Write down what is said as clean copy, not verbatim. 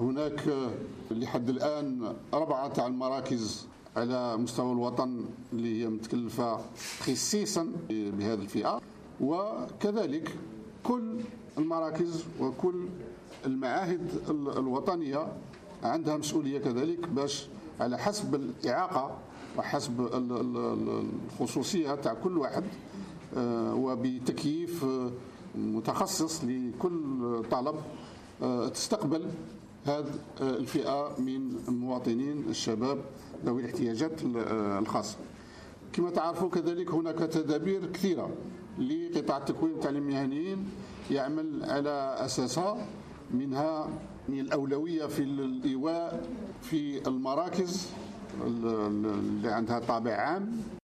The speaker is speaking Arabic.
هناك لحد الآن 4 تاع المراكز على مستوى الوطن اللي هي متكلفة خصيصا بهذه الفئة، وكذلك كل المراكز وكل المعاهد الوطنية عندها مسؤولية كذلك باش على حسب الإعاقة وحسب الخصوصية تاع كل واحد وبتكييف متخصص لكل طلب تستقبل هذه الفئة من المواطنين الشباب ذوي الاحتياجات الخاصة. كما تعرفون كذلك هناك تدابير كثيرة لقطاع التكوين والتعليم المهنيين يعمل على أساسها، منها الأولوية في الإيواء في المراكز اللي عندها طابع عام